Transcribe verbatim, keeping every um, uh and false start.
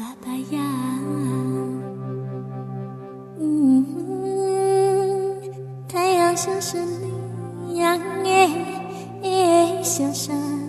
爸爸呀，嗯，太阳像是你样的小山。